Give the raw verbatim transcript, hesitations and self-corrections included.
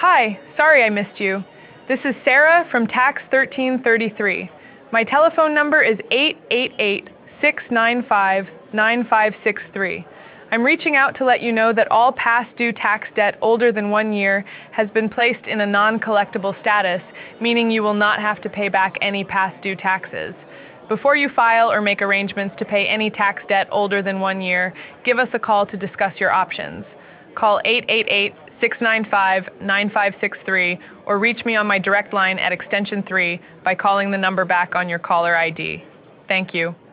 Hi, sorry I missed you. This is Sarah from Tax thirteen thirty-three. My telephone number is eight eight eight, six nine five, nine five six three. I'm reaching out to let you know that all past due tax debt older than one year has been placed in a non-collectible status, meaning you will not have to pay back any past due taxes. Before you file or make arrangements to pay any tax debt older than one year, give us a call to discuss your options. Call eight eight eight, six nine five, nine five six three or reach me on my direct line at extension three by calling the number back on your caller I D. Thank you.